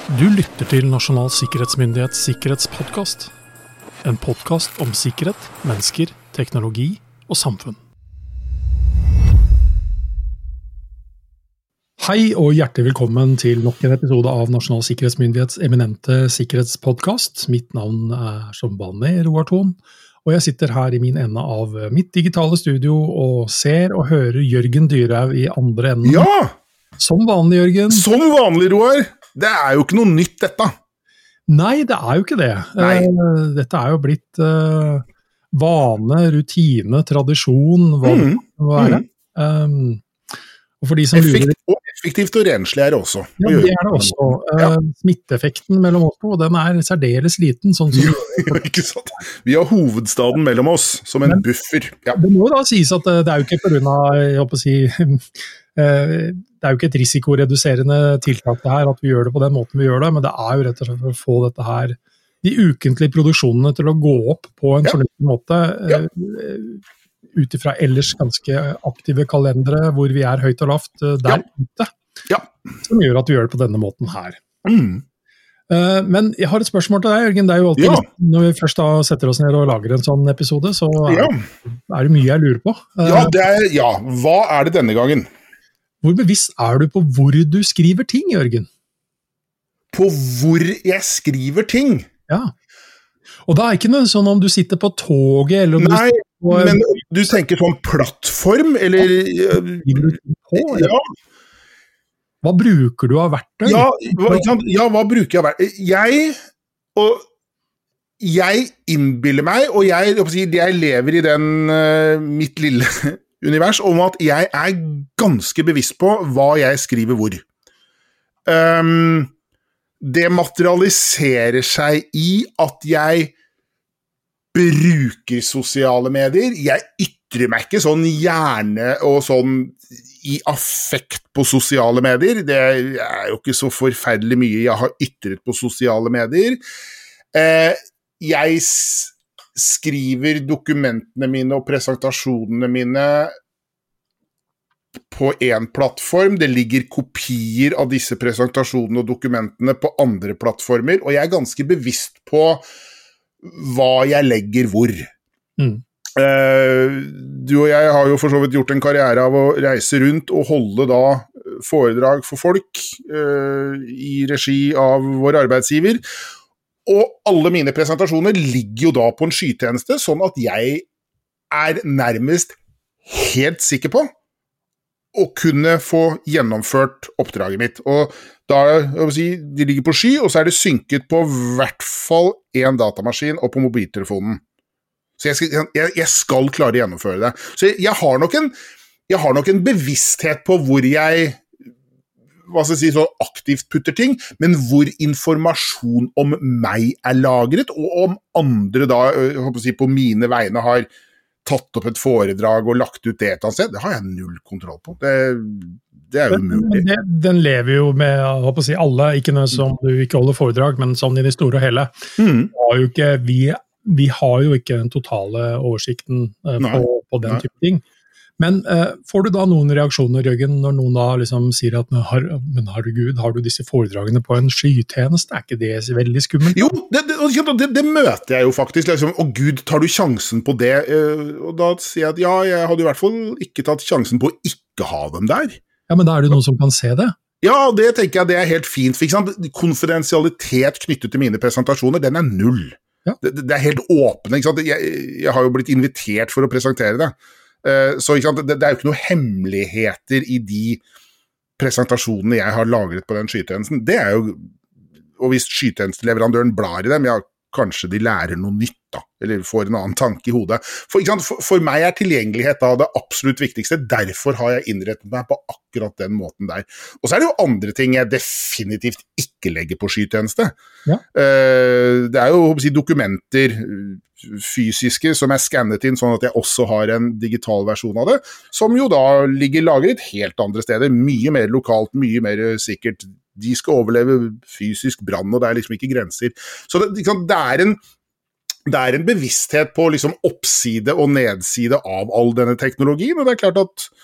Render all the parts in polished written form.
Du lytter til Nasjonal Sikkerhetsmyndighets sikkerhetspodcast. En podcast om sikkerhet, mennesker, teknologi og samfunn. Hei og hjertelig velkommen til nok en episode av Nasjonal Sikkerhetsmyndighets eminente sikkerhetspodcast. Mitt navn er som vanlig Roar Thon, og jeg sitter her i min ende av mitt digitale studio og ser og hører Jørgen Dyrhaug i andre enden. Ja! Som vanlig, Jørgen. Som vanlig, Roar. Det er jo ikke noe nytt, dette. Nei, det er jo ikke det. Dette er jo blitt vane, rutine, tradisjon, hva det kan være. Og for de som Effektivt og renslig er det også. Ja, det er det også. Smitteeffekten mellom oss to, den er særdeles liten. Sånn som ikke sant? Vi har hovedstaden mellom oss, som en buffer. Ja. Det må da sies at det er jo ikke på grunn av, jeg håper å si, det er jo ikke et risikoreduserende tiltak det her, at vi gjør det på den måten vi gjør det, men det er jo rett og slett for å få dette her, de ukentlige produksjonene til å gå opp på en fornuftig måte, utifra ellers ganske aktive kalendere, hvor vi er høyt og lavt der ute, som gjør at vi gjør det på denne måten her. Men jeg har et spørsmål til deg, Jørgen. Det er jo alltid, når vi først da setter oss ned og lager en sånn episode, så er det mye jeg lurer på. Hva er det denne gangen? Hvor bevisst er du på hvor du skriver ting, Jørgen? På hvor jeg skriver ting? Ja. Og da er ikke noe sånn om du sitter på toget, eller om Nei, men du tenker sånn plattform, eller Ja. Hva bruker du av verktøy? Hva bruker jeg av verktøy? Jeg innbiller meg, og jeg lever i den mitt lille univers, om at jeg er ganske bevisst på hva jeg skriver hvor. Det materialiserer seg i at jeg bruker sosiale medier. Jeg ytrer meg ikke sånn gjerne og sånn i affekt på sosiale medier. Det er jo ikke så forferdelig mye jeg har ytret på sosiale medier. Jeg skriver dokumentene mine og presentasjonene mine på en plattform. Det ligger kopier av disse presentasjonene og dokumentene på andre plattformer, og jeg er ganske bevisst på hva jeg legger hvor. Du og jeg har jo for så vidt gjort en karriere av å reise rundt og holde da foredrag for folk i regi av vår arbeidsgiver, og alle mine presentasjoner ligger jo da på en skytjeneste, sånn at jeg er nærmest helt sikker på å kunne få gjennomført oppdraget mitt. Og da, de ligger på sky, og så er det synket på hvert fall en datamaskin og på mobiltelefonen. Så jeg skal klare å gjennomføre det. Så jeg har nok en bevissthet på hvor jeg så aktivt putter ting, men hvor informasjon om meg er lagret, og om andre da, på mine vegne har tatt opp et foredrag og lagt ut det et annet sted, det har jeg null kontroll på. Det er jo umulig. Den lever jo med, alle, ikke noe som du ikke holder foredrag, men sånn i det store og hele. Vi har jo ikke den totale oversikten på den type ting. Men får du da noen reaksjoner, Jørgen, når noen da liksom sier at men herregud, har du disse foredragene på en skytjeneste? Er ikke det veldig skummelt? Jo, det møter jeg jo faktisk. Liksom. Å Gud, tar du sjansen på det? Og da sier jeg at jeg hadde i hvert fall ikke tatt sjansen på å ikke ha dem der. Ja, men da er det noen som kan se det? Ja, det tenker jeg det er helt fint. For, ikke sant? Konfidensialitet knyttet til mine presentasjoner, den er null. Ja. Det er helt åpne. Ikke sant? Jeg har jo blitt invitert for å presentere det. Så ikke sant, det er jo ikke noen hemmeligheter i de presentasjonene jeg har lagret på den skytjenesten. Det er jo, og hvis skytjenesteleverandøren blar i dem, kanskje de lærer noe nytt da, eller får en annen tanke i hodet. For meg er tilgjengelighet da det absolutt viktigste, derfor har jeg innrettet meg på akkurat den måten der. Og så er det jo andre ting jeg definitivt ikke legger på skytjeneste. Ja. Det er jo dokumenter fysiske som er skannet inn, sånn at jeg også har en digital versjon av det, som jo da ligger lagret helt andre steder, mye mer lokalt, mye mer sikkert. De skal overleve fysisk brann, og det er liksom ikke grenser. Så det er en bevissthet på liksom oppside og nedside av all denne teknologien, og det er klart at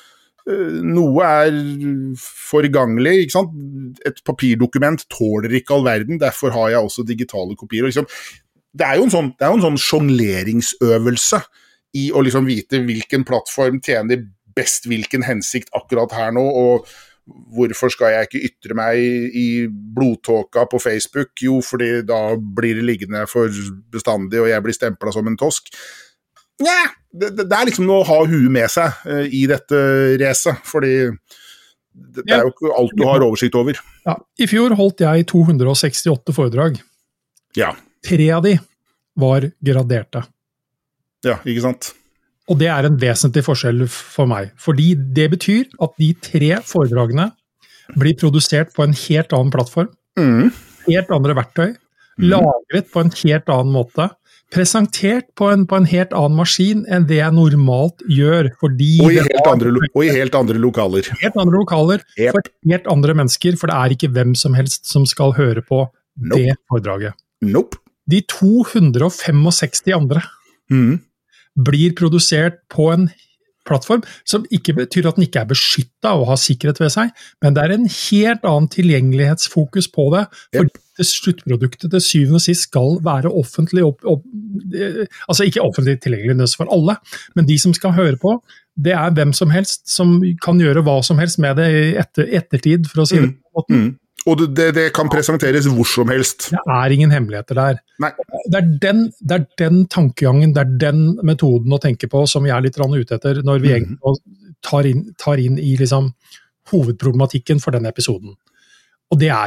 noe forganglig, ikke sant? Et papirdokument tåler ikke all verden, derfor har jeg også digitale kopier. Og liksom, det jo en sånn jongleringsøvelse i å liksom vite hvilken plattform tjener best hvilken hensikt akkurat her nå, og hvorfor skal jeg ikke ytre meg i blodtåka på Facebook? Jo, fordi da blir det liggende for bestandig, og jeg blir stemplet som en tosk. Nja, det liksom å ha huet med seg i dette racet, fordi det jo ikke alt du har oversikt over. Ja, i fjor holdt jeg 268 foredrag. Ja. 3 av de var graderte. Ja, ikke sant? Og det en vesentlig forskjell for meg, fordi det betyr at de 3 foredragene blir produsert på en helt annen plattform, helt andre verktøy, lagret på en helt annen måte, presentert på en helt annen maskin enn det jeg normalt gjør, fordi og i helt andre lokaler. Helt andre lokaler, yep. For helt andre mennesker, for det ikke hvem som helst som skal høre på det foredraget. Nope. De 265 andre blir produsert på en plattform, som ikke betyr at den ikke beskyttet og har sikkerhet ved seg, men det en helt annen tilgjengelighetsfokus på det, for det sluttproduktet til syvende og sist skal være offentlig, altså ikke offentlig tilgjengelig for alle, men de som skal høre på, det hvem som helst som kan gjøre hva som helst med det i ettertid, for å si det på måten. Og det kan presenteres hvor som helst. Det ingen hemmeligheter der. Nei. Det den tankegangen, det den metoden å tenke på som jeg litt ute etter, når vi egentlig tar inn i liksom, hovedproblematikken for denne episoden. Og det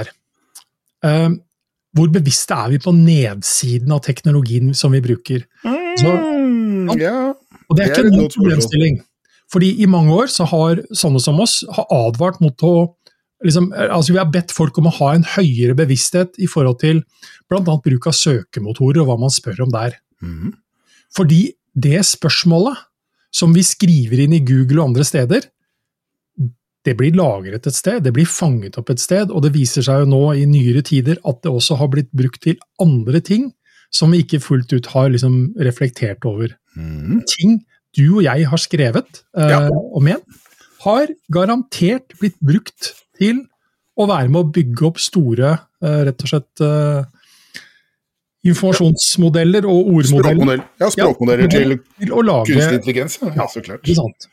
hvor bevisste vi på nedsiden av teknologien som vi bruker. Så, og det ikke en ny problemstilling. Fordi i mange år så har sånne som oss har advart mot å altså vi har bedt folk om å ha en høyere bevissthet i forhold til blant annet bruk av søkemotorer og hva man spør om der. Fordi det spørsmålet som vi skriver inn i Google og andre steder, det blir lagret et sted, det blir fanget opp et sted, og det viser seg jo nå i nyere tider at det også har blitt brukt til andre ting som vi ikke fullt ut har liksom reflektert over. Ting du og jeg har skrevet og ment, har garantert blitt brukt til å være med å bygge opp store, rett og slett, informasjonsmodeller og ordmodeller. Språkmodeller til å lage, kunstig intelligens. Ja, så klart. Ikke sant.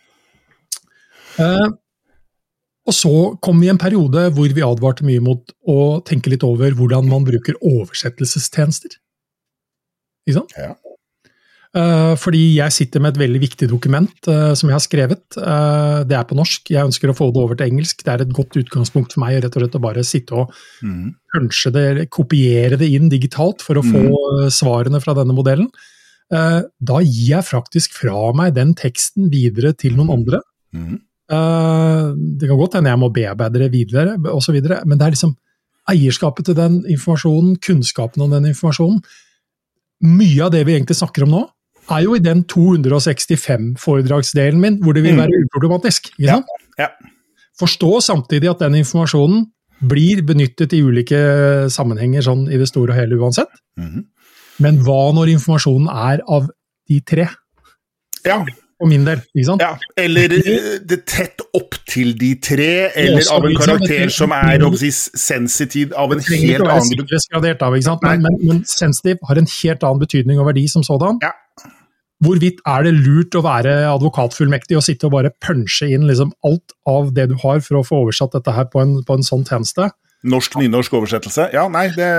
Og så kom vi i en periode hvor vi advarte mye mot å tenke litt over hvordan man bruker oversettelsestjenester. Ikke sant? Ja. Fordi jeg sitter med et veldig viktig dokument som jeg har skrevet. Det på norsk, jeg ønsker å få det over til engelsk. Det et godt utgangspunkt for meg rett og slett å bare sitte og kanskje kopiere det inn digitalt for å få svarene fra denne modellen. Da gir jeg faktisk fra meg den teksten videre til noen andre. Det kan godt hende jeg må bearbeide det videre, og så videre, men det liksom eierskapet til den informasjonen, kunnskapen om den informasjonen. Mye av det vi egentlig snakker om nå, jo i den 265-foredragsdelen min, hvor det vil være uproblematisk. Ikke sant? Ja. Forstå samtidig at den informasjonen blir benyttet i ulike sammenhenger sånn i det store og hele uansett. Men hva når informasjonen av de 3? Ja. For min del, ikke sant? Ja, eller det tett opp til de 3, eller av en karakter som sensitiv av en helt annen gruppe. Men sensitiv har en helt annen betydning og verdi som sådan. Ja. Hvorvidt det lurt å være advokatfullmektig og sitte og bare punche inn liksom alt av det du har for å få oversatt dette her på en sånn tjeneste? Nynorsk oversettelse? Ja, nei, det...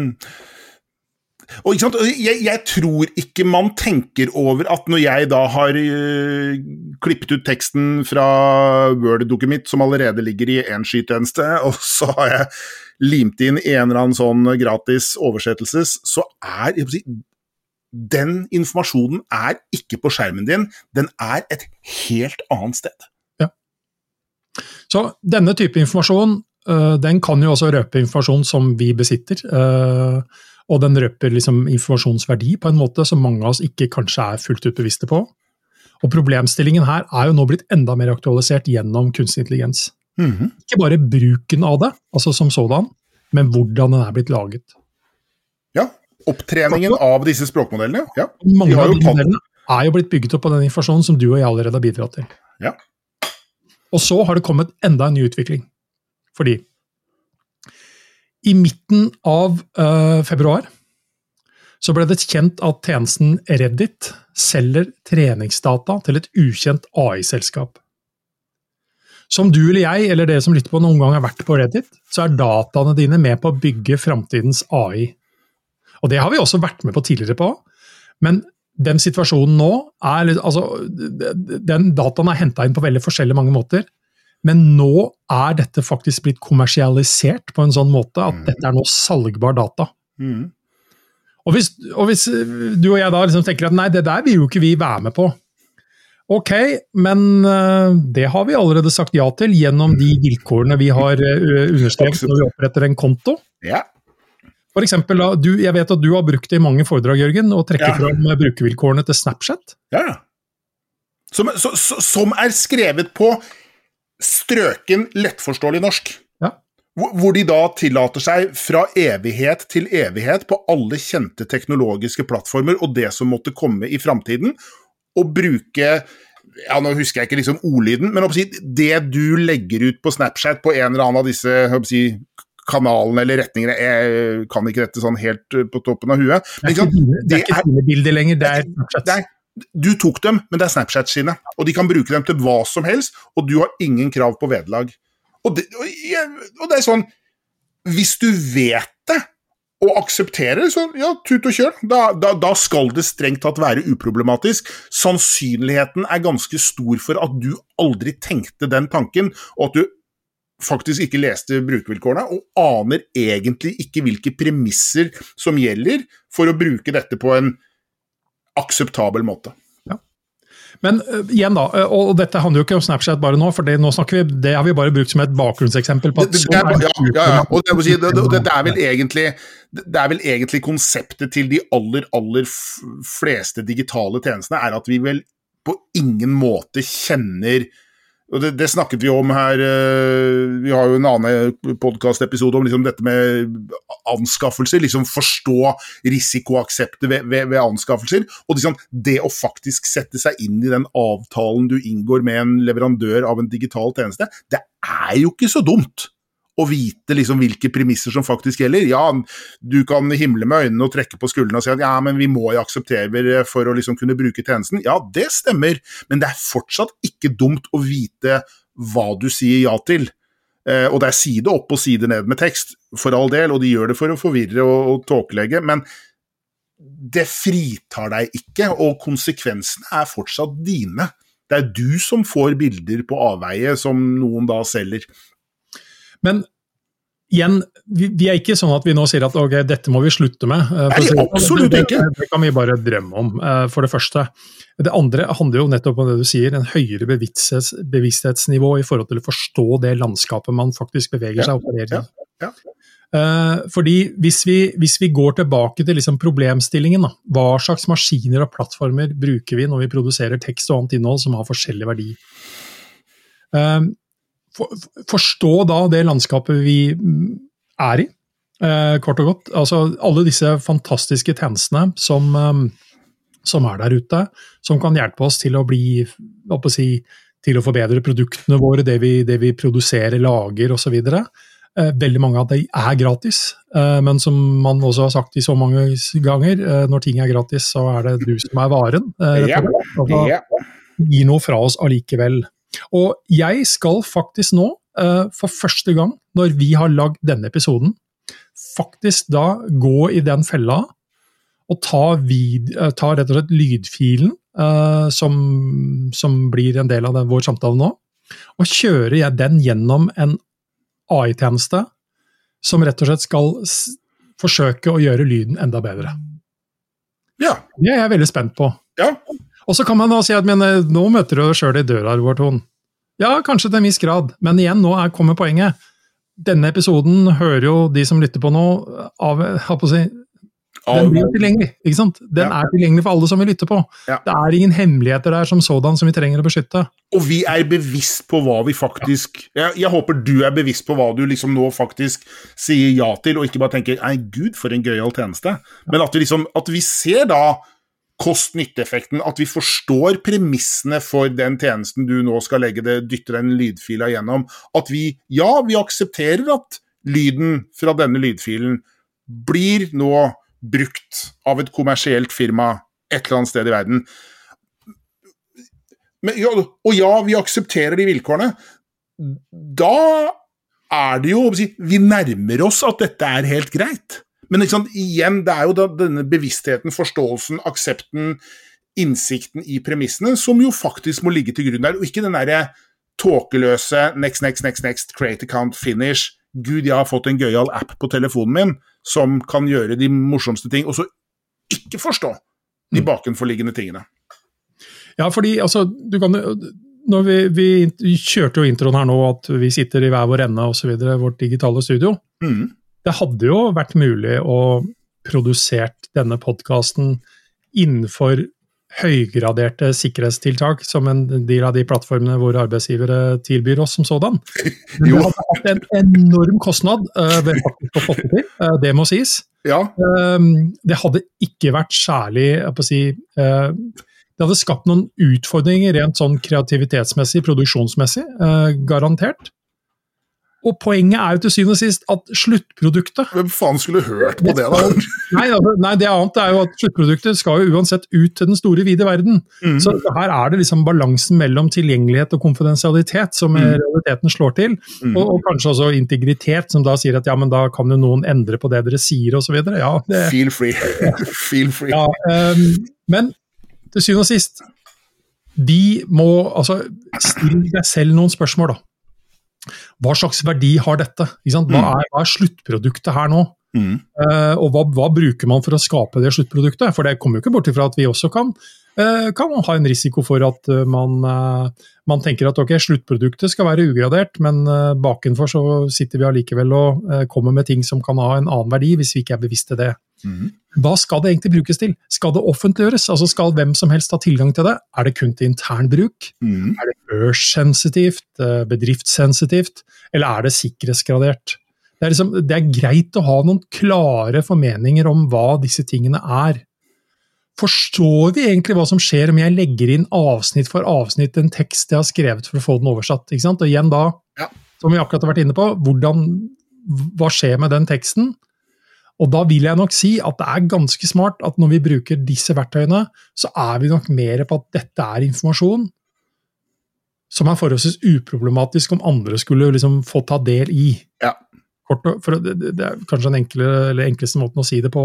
Og ikke sant? Jeg tror ikke man tenker over at når jeg da har klippet ut teksten fra Word-doket mitt, som allerede ligger i en skytjeneste, og så har jeg limt inn en eller annen sånn gratis oversettelses, så den informasjonen ikke på skjermen din, den et helt annet sted. Ja. Så denne type informasjon, den kan jo også røpe informasjon som vi besitter, og den røper liksom informasjonsverdi på en måte som mange av oss ikke kanskje fullt ut bevisste på. Og problemstillingen her jo nå blitt enda mer aktualisert gjennom kunstig intelligens. Ikke bare bruken av det, altså som sådan, men hvordan den blitt laget. Ja, opptreningen av disse språkmodellene. Ja. Mange av de modellene jo blitt bygget opp på den informasjonen som du og jeg allerede har bidratt til. Ja. Og så har det kommet enda en ny utvikling. Fordi i midten av februar så ble det kjent at tjenesten Reddit selger treningsdata til et ukjent AI-selskap. Som du eller jeg, eller dere som lytter på noen gang har vært på Reddit, så er dataene dine med på å bygge fremtidens AI. Og det har vi også vært med på tidligere på, men den situasjonen nå den dataen er hentet inn på veldig forskjellige mange måter, men nå er dette faktisk blitt kommersialisert på en sånn måte at dette er nå salgbar data. Og hvis du og jeg da liksom tenker at nei, det der vil jo ikke vi være med på. Ok, men det har vi allerede sagt ja til gjennom de vilkårene vi har understreket når vi oppretter en konto. Ja. For eksempel, jeg vet at du har brukt det i mange foredrag, Jørgen, og trekker fram brukervilkårene til Snapchat. Ja. Som er skrevet på strøken, lettforståelig norsk. Ja. Hvor de da tillater seg fra evighet til evighet på alle kjente teknologiske plattformer og det som måtte komme i fremtiden, og bruke, nå husker jeg ikke liksom ordlyden, men det du legger ut på Snapchat på en eller annen av disse kanalene eller retningene, jeg kan ikke dette sånn helt på toppen av huet. Det er ikke dine bilder lenger, det er Snapchat. Du tok dem, men det er Snapchat sine, og de kan bruke dem til hva som helst, og du har ingen krav på vederlag. Og det er sånn, hvis du vet det, og aksepterer, så ja, tut og kjør. Da skal det strengt tatt være uproblematisk. Sannsynligheten er ganske stor for at du aldri tenkte den tanken, og at du faktisk ikke leste brukervilkårene, og aner egentlig ikke hvilke premisser som gjelder for å bruke dette på en akseptabel måte. Ja. Men igjen da, og dette handler jo ikke om Snapchat bare nå, for nå snakker vi, det har vi bare brukt som et bakgrunnseksempel på at og det er vel egentlig konseptet til de aller fleste digitale tjenestene er at vi vel på ingen måte kjenner. Og det snakket vi om her, vi har jo en annen podcast-episode om liksom dette med anskaffelser, liksom forstå risikoakseptet ved anskaffelser, og liksom det å faktisk sette seg inn i den avtalen du inngår med en leverandør av en digital tjeneste, det er jo ikke så dumt å vite liksom hvilke premisser som faktisk gjelder. Ja, du kan himle med øynene og trekke på skuldrene og si at ja, men vi må jo akseptere for å liksom kunne bruke tjenesten. Ja, det stemmer, men det er fortsatt ikke dumt å vite hva du sier ja til. Og det er side opp og side ned med tekst, for all del, og de gjør det for å forvirre og tåkelegge, men det fritar deg ikke, og konsekvensene er fortsatt dine. Det er du som får bilder på avveie som noen da selger. Men igjen, vi er ikke sånn at vi nå sier at ok, dette må vi slutte med. Nei, absolutt ikke. Det kan vi bare drømme om, for det første. Det andre handler jo nettopp om det du sier, en høyere bevissthetsnivå i forhold til å forstå det landskapet man faktisk beveger seg og opererer i. Ja. Fordi hvis vi går tilbake til liksom problemstillingen, da, hva slags maskiner og plattformer bruker vi når vi produserer tekst og annet innhold som har forskjellig verdi? Forstå da det landskapet vi er i, kort og godt. Altså alle disse fantastiske tjenestene som er der ute, som kan hjelpe oss til å til å forbedre produktene våre, det vi produserer, lager og så videre. Veldig mange av de er gratis, men som man også har sagt i så mange ganger, når ting er gratis, så er det du som er varen. Og da gir noe fra oss allikevel. Og jeg skal faktisk nå, for første gang, når vi har lagd denne episoden, faktisk da gå i den fella og ta rett og slett lydfilen som blir en del av vår samtale nå, og kjører jeg den gjennom en AI-tjeneste som rett og slett skal forsøke å gjøre lyden enda bedre. Ja. Det er jeg veldig spent på. Ja. Og så kan man da si at nå møter du deg selv i døra, Roberton. Ja, kanskje til en viss grad, men igjen, nå kommer poenget. Denne episoden hører jo de som lytter på nå, den blir tilgjengelig, ikke sant? Den er tilgjengelig for alle som vil lytte på. Ja. Det er ingen hemmeligheter der som sådan som vi trenger å beskytte. Og vi er bevisst på hva vi faktisk... Jeg håper du er bevisst på hva du liksom nå faktisk sier ja til, og ikke bare tenker, nei, Gud, for en gøyal tjeneste. Men at vi ser da kost-nytte-effekten, at vi forstår premissene for den tjenesten du nå skal dytte den lydfila gjennom, at vi aksepterer at lyden fra denne lydfilen blir nå brukt av et kommersielt firma et eller annet sted i verden. Men, vi aksepterer de vilkårene. Da det jo, vi nærmer oss at dette helt greit. Men igjen, det jo denne bevisstheten, forståelsen, aksepten, innsikten i premissene, som jo faktisk må ligge til grunn der, og ikke den der tåkeløse next, create account, finish. Gud, jeg har fått en gøyal app på telefonen min, som kan gjøre de morsomste ting, og så ikke forstå de bakenforliggende tingene. Ja, fordi du kan, når vi kjørte jo introen her nå, at vi sitter i hver vår ende og så videre, vårt digitale studio. Det hadde jo vært mulig å produsert denne podcasten innenfor høygraderte sikkerhetstiltak som en del av de plattformene hvor arbeidsgivere tilbyr oss som sådan. Men det hadde hatt en enorm kostnad ved faktisk å få det til, det må sies. Ja. Det hadde ikke vært særlig, det hadde skapt noen utfordringer rent sånn kreativitetsmessig, produksjonsmessig, garantert. Og poenget jo til syvende og sist at sluttproduktet... Hvem faen skulle hørt på det da? Nei, det annet jo at sluttproduktet skal jo uansett ut til den store vide verden. Så her det liksom balansen mellom tilgjengelighet og konfidensialitet som i realiteten slår til, og kanskje også integritet som da sier at ja, men da kan jo noen endre på det dere sier og så videre. Ja, Feel free. Feel free. Ja, men til syvende og sist, vi må stille deg selv noen spørsmål da. Hva slags verdi har dette? Hva sluttproduktet her nå? Og hva bruker man for å skape det sluttproduktet? For det kommer jo ikke bort ifra at vi også kan ha en risiko for at man tenker at ok, sluttproduktet skal være ugradert, men bakenfor så sitter vi allikevel og kommer med ting som kan ha en annen verdi hvis vi ikke bevisste det. Hva skal det egentlig brukes til? Skal det offentliggjøres? Skal hvem som helst ha tilgang til det? Det kun til intern bruk? Det børssensitivt, bedriftssensitivt, eller det sikkerhetsgradert? Det greit å ha noen klare formeninger om hva disse tingene Forstår vi egentlig hva som skjer om jeg legger inn avsnitt for avsnitt en tekst jeg har skrevet for å få den oversatt? Ikke sant? Og igjen da, som vi akkurat har vært inne på, hva skjer med den teksten? Og da vil jeg nok si at det ganske smart at når vi bruker disse verktøyene, så vi nok mer på at dette informasjon som forholdsvis uproblematisk om andre skulle liksom få ta del i. Ja. For det kanskje den enkleste måten å si det på.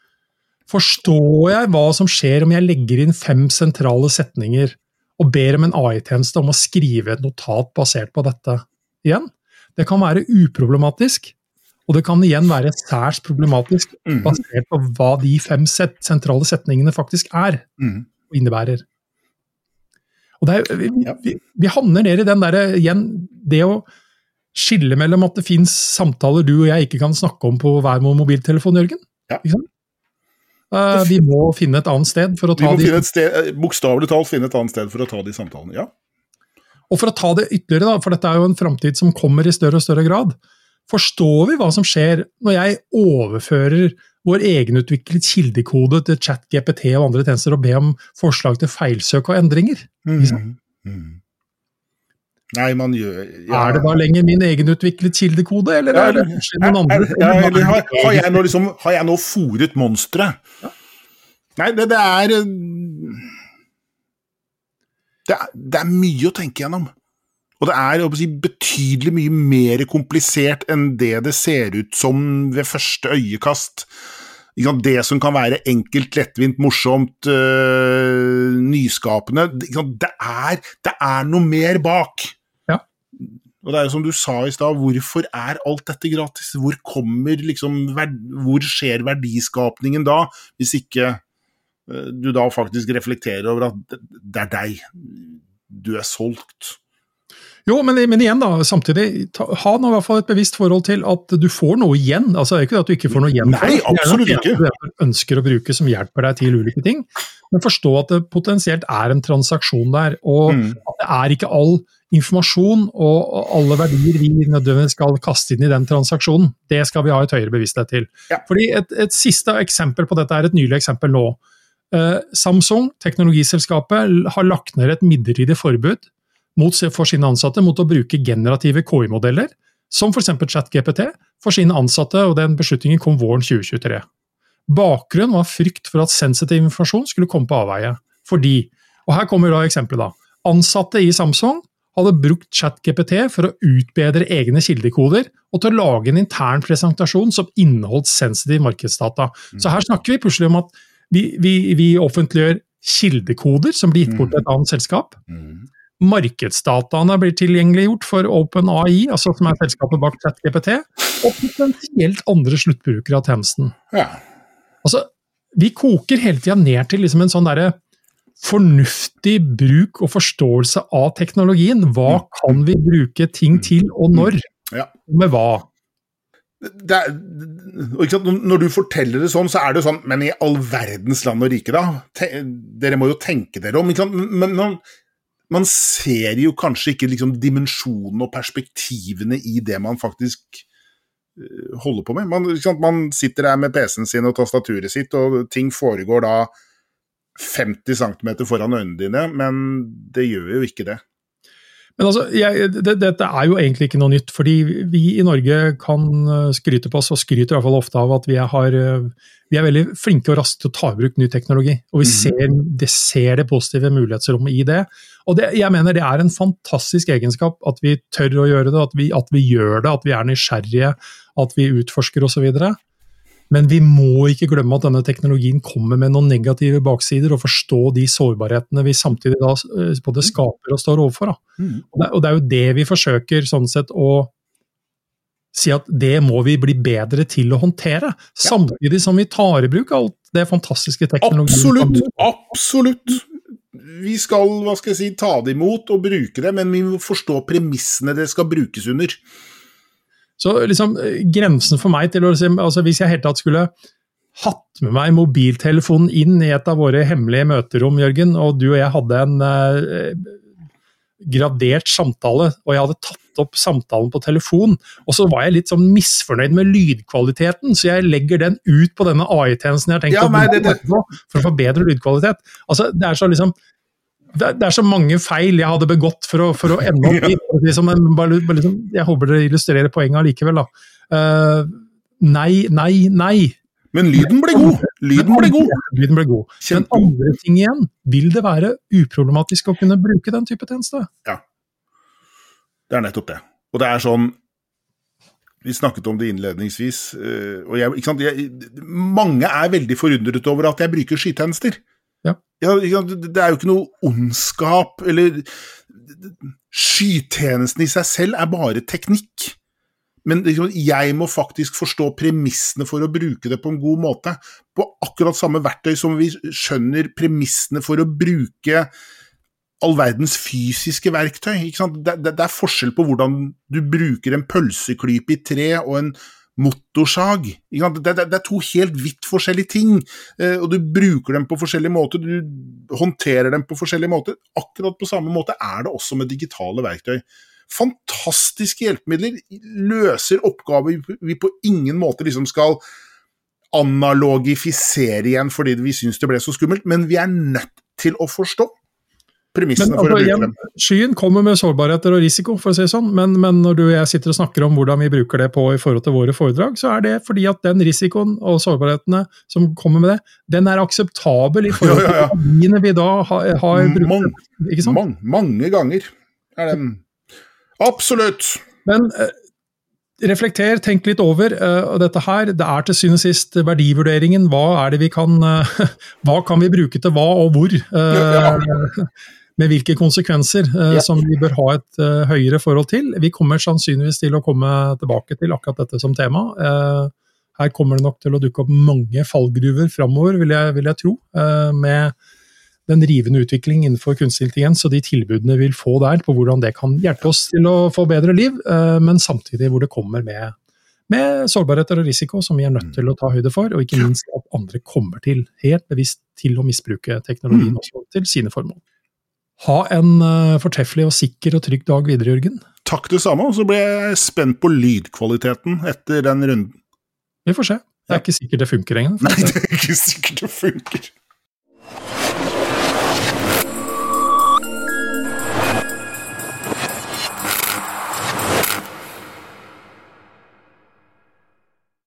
Forstår jeg hva som skjer om jeg legger inn 5 sentrale setninger og ber om en AI-tjeneste om å skrive et notat basert på dette? Igjen, det kan være uproblematisk, og det kan igjen være særs problematisk basert på hva de 5 sentrale setningene faktisk og innebærer. Og vi havner ned i den der, igjen, det å skille mellom at det finnes samtaler du og jeg ikke kan snakke om på hver mobiltelefon, Jørgen. Ja. Vi må finne et annet sted for å ta bokstavelig talt finne et annet sted for å ta de samtalene, ja. Og for å ta det ytterligere, for dette jo en fremtid som kommer i større og større grad, forstår vi hva som skjer når jeg overfører vår egenutviklet kildekode til ChatGPT og andre tjenester og ber om forslag til feilsøk og endringer? Nei, man gjør... Ja. Det da lenger min egenutviklet kildekode, eller det noen andre? Har jeg nå foret monstre? Ja. Nei, det mye å tenke gjennom. Og det betydelig mye mer komplisert enn det ser ut som ved første øyekast. Det som kan være enkelt, lettvint, morsomt, nyskapende, det noe mer bak. Ja. Og det jo som du sa i sted, hvorfor alt dette gratis? Hvor skjer verdiskapningen da, hvis ikke du da faktisk reflekterer over at det deg, du solgt? Jo, men igjen da, samtidig, ha nå i hvert fall et bevisst forhold til at du får noe igjen. Det ikke det at du ikke får noe igjen. Nei, absolutt ikke. Det du ønsker å bruke som hjelper deg til ulike ting. Men forstå at det potensielt en transaksjon der, og at det ikke all informasjon og alle verdier vi nødvendigvis skal kaste inn i den transaksjonen. Det skal vi ha et høyere bevissthet til. Ja. Fordi et siste eksempel på dette et nylig eksempel nå. Samsung, teknologiselskapet, har lagt ned et midlertidig forbud for sine ansatte mot å bruke generative KI-modeller, som for eksempel ChatGPT, for sine ansatte, og den beslutningen kom våren 2023. Bakgrunnen var frykt for at sensitiv informasjon skulle komme på avveie. Fordi, og her kommer da eksempelet da, ansatte i Samsung hadde brukt ChatGPT for å utbedre egne kildekoder, og til å lage en intern presentasjon som inneholdt sensitiv markedsdata. Så her snakker vi plutselig om at vi offentliggjør kildekoder som blir gitt bort til et annet selskap. Markedsdataene blir tilgjengeliggjort for OpenAI, altså som selskapet bak ChatGPT, og potensielt andre sluttbrukere av tjenesten. Ja. Altså, vi koker hele tiden ned til liksom en sånn der fornuftig bruk og forståelse av teknologien. Hva kan vi bruke ting til, og når? Ja. Med hva? Når du forteller det sånn, så er det sånn, men i all verdens land og rike da, dere må jo tenke dere om, men man ser jo kanskje ikke liksom dimensjonen og perspektivene i det man faktisk holder på med. Man sitter der med PC-en sin og tastaturet sitt, og ting foregår da 50 centimeter foran øynene dine, men det gjør jo ikke det. Men altså, dette er jo egentlig ikke noe nytt, fordi vi i Norge kan skryte på oss, og skryter i hvert fall ofte av at vi er veldig flinke og raske til å ta i bruk ny teknologi, og vi ser det positive mulighetsrommet i det. Og jeg mener det er en fantastisk egenskap at vi tør å gjøre det, at vi gjør det, at vi er nysgjerrige, at vi utforsker og så videre. Men vi må ikke glemme at denne teknologien kommer med noen negative baksider, og forstå de sårbarhetene vi samtidig da både skaper og står overfor. Og det er jo det vi forsøker sånn sett å si at det må vi bli bedre til å håndtere, samtidig som vi tar i bruk alt det fantastiske teknologien. Absolutt! Vi skal, ta det imot og bruke det, men vi må forstå premissene det skal brukes under. Så liksom, grensen for meg til å altså hvis jeg helt tatt skulle hatt med meg mobiltelefonen inn i et av våre hemmelige møterom, Jørgen, og du og jeg hadde en gradert samtale, og jeg hadde tatt opp samtalen på telefon, og så var jeg litt sånn misfornøyd med lydkvaliteten, så jeg legger den ut på denne AI-tjenesten jeg har tenkt for å få bedre lydkvalitet. Altså, det er så liksom det er så mange feil jeg hadde begått for å ende opp i, jeg håper dere illustrerer poenget likevel da. Nei. Men lyden ble god. Lyden ble god. Men andre ting igjen, vil det være uproblematisk å kunne bruke den type tjeneste? Ja, det er nettopp det. Og det er sånn, vi snakket om det innledningsvis, og mange er veldig forundret over at jeg bruker skytjenester. Ja, det er jo ikke noe ondskap, eller skytjenesten i seg selv er bare teknikk. Men jeg må faktisk forstå premissene for å bruke det på en god måte. På akkurat samme verktøy som vi skjønner premissene for å bruke all verdens fysiske verktøy. Ikke sant? Det er forskjell på hvordan du bruker en pølseklype i tre og en motorsag. Det er to helt vidt forskjellige ting, og du bruker dem på forskjellige måter, du håndterer dem på forskjellige måter. Akkurat på samme måte er det også med digitale verktøy. Fantastiske hjelpemidler løser oppgaver vi på ingen måte liksom skal analogifisere igjen fordi vi synes det ble så skummelt, men vi er nødt til å forstå premissene for å bruke dem. Skyen kommer med sårbarheter og risiko, for å si sånn, men når du og jeg sitter og snakker om hvordan vi bruker det på i forhold til våre foredrag, så er det fordi at den risikoen og sårbarhetene som kommer med det, den er akseptabel i forhold til verdiene vi da har brukt. Ikke sant? Mange ganger er den. Absolutt! Men reflekter, tenk litt over dette her. Det er til syvende og sist verdivurderingen. Hva er det vi kan hva kan vi bruke til hva og hvor? Med hvilke konsekvenser som vi bør ha et høyere forhold til. Vi kommer sannsynligvis til å komme tilbake til akkurat dette som tema. Her kommer det nok til å dukke opp mange fallgruver fremover, vil jeg tro, med den rivende utvikling innenfor kunstig intelligens og de tilbudene vi vil få der på hvordan det kan hjelpe oss til å få bedre liv, men samtidig hvor det kommer med sårbarheter og risiko som vi er nødt til å ta høyde for, og ikke minst at andre kommer til helt bevisst til å misbruke teknologien også til sine formål. Ha en fortreffelig og sikker og trygg dag videre, Jørgen. Takk det samme, og så ble jeg spent på lydkvaliteten etter den runden. Vi får se. Det er ikke sikkert det funker engang. Nei, det er ikke sikkert det funker.